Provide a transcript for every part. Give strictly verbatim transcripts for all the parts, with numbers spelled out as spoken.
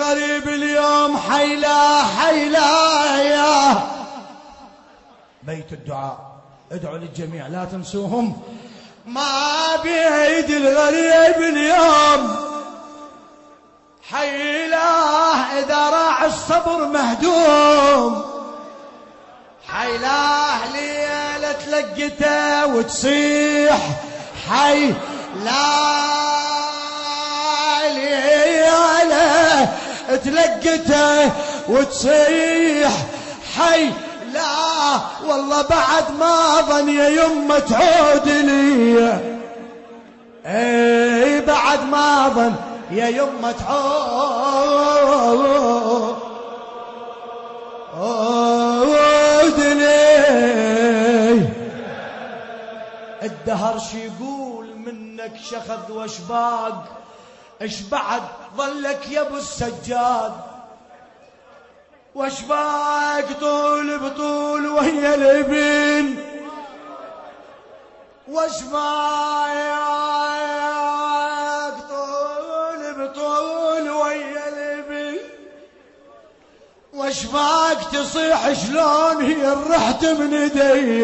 الغريب اليوم حيلا حيلا يا بيت الدعاء، ادعوا للجميع لا تنسوهم. ما بيد الغريب اليوم حيلاه إذا راح الصبر مهدوم، حيلاه ليلة تلقته وتصيح حي لا ليلة تلقته وتصيح حي لا والله بعد ما ظن يا يمه تعود لي، اي بعد ما ظن يا يمه تعود لي. الدهر شي يقول منك شخذ واشباق، اش بعد ظلك يا ابو السجاد، واشباك طول بطول ويا الابن، واشباك طول بطول ويا الابن، واشباك تصيح شلون هي رحت من ايدي،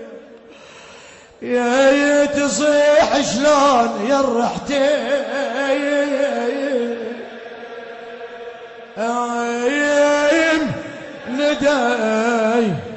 يا تصيح شلون يا رحت نداي.